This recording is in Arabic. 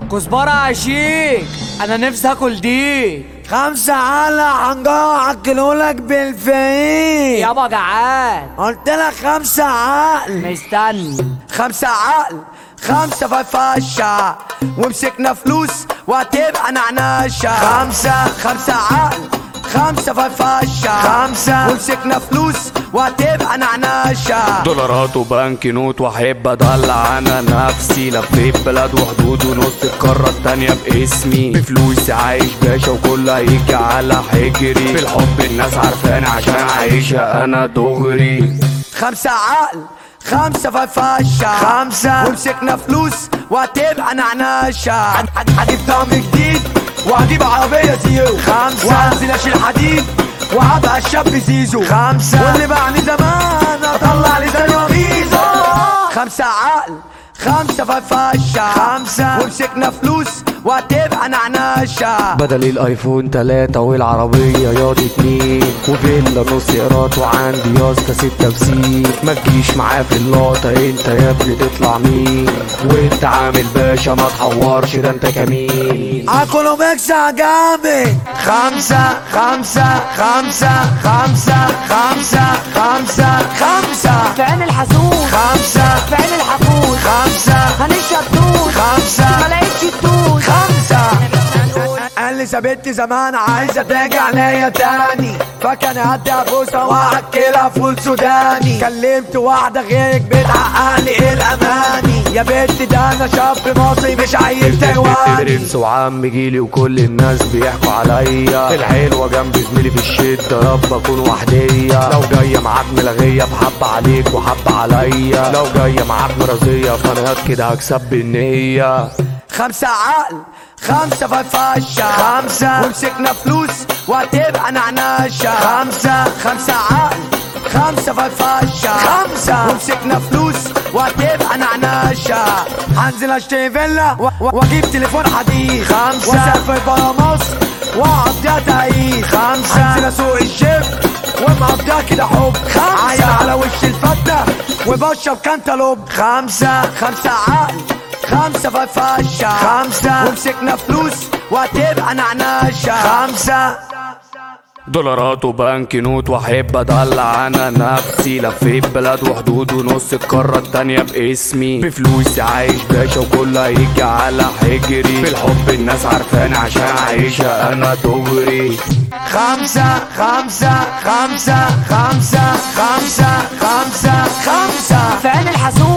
كزبرة يا شيك، انا نفسي اكل دي. 5 على حنجرة اكلهولك بالفريق. يابا جعان. قلت لك 5 عقل. مستني. 5 عقل 5 فرفشة ومسكنا فلوس وهتبقى نعناشة. 5 عقل 5 فرفشة 5 ومسكنا فلوس وهتبقى نعناشة. دولارات وبنك نوت واحب ادلع انا نفسي. لفيت بلاد وحدود ونص القارة التانية باسمي. بفلوسي عايش باشا وكل هيجي على حجري. في الحب الناس عارفاني عشان عايشة انا دغري. 5 عقل 5 فرفشة 5 ومسكنا فلوس وهتبقى نعناشة. هجيب طعم جديد وهجيب عربية زيرو 5 وهنزل اشيل حديد وهبقى الشاب زيزو 5 واللي بعمل زمان اطلع لساني وميزو. 5 عقل 5 فرفشة 5 ومسكنا فلوس وهتبقى نعناشة. بدل الايفون 3 والعربية ياض 2 وفيلا نص قيراط وعندي ياسطا 6 بسين. ما تجيش معاه في اللقطة انت يا ابني تطلع مين؟ وانت عامل باشا ما تحورش ده انت كمين. اكلوا ميكسة جامد. 5 5 5 5 5 5 5 في عين الحسود 5 في عين الحقود 5 هنشرب توت 5 ما لقيتش التوت 5 قال لي سابتني زمان عايزة ترجع ليا تاني. فكان هديها بوسة وهاكلها فول سوداني. كلمت واحدة غيرك بتحققلي ايه الاماني. يا بنت ده انا شاب مصري مش عيل تايواني. برنس وعم جيلي وكل الناس بيحكوا عليا. الحلوة جنب زميلي في الشدة رب اكون وحدية. لو جاية معاك ملغية فحب عليك وحب عليا. لو جاية معاك مرضية فانا كده هكسب بالنية. 5 عقل 5 فرفشة 5 ومسكنا فلوس وهتبقى نعناشة. 5 عقل 5 فرفشة 5 ومسكنا فلوس وهتبقى نعناشة. هنزل اشتري فيلا واجيب تليفون حديد 5 واسافر برا مصر واقضيها تعيد. 5 هنزل اسوق الجيب ومقضيها كده حب. 5 عايز على وش الفتة وبشرب كانتالوب. 5 عقل 5 فرفشة 5 ومسكنا فلوس وهتبقى نعناشة. 5 دولارات وبنك نوت واحب ادلع انا نفسي. لفيت بلاد وحدود ونص القارة التانية باسمي. بفلوسي عايش باشا وكل هيجي على حجري. في الحب الناس عارفاني عشان عايشة انا دغري. 5 5 5 5 5 5 5 في عين الحسود